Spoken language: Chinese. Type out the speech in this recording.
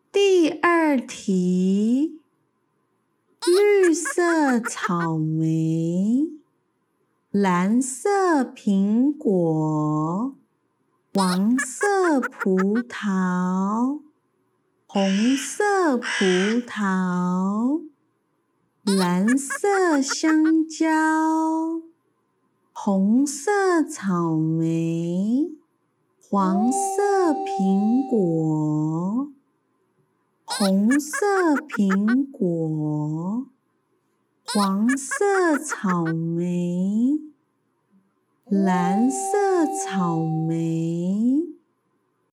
第二题，绿色草莓，蓝色苹果，黄色葡萄，红色葡萄，蓝色香蕉，红色草莓，黄色苹果，红色苹果，黄色草莓，蓝色草莓。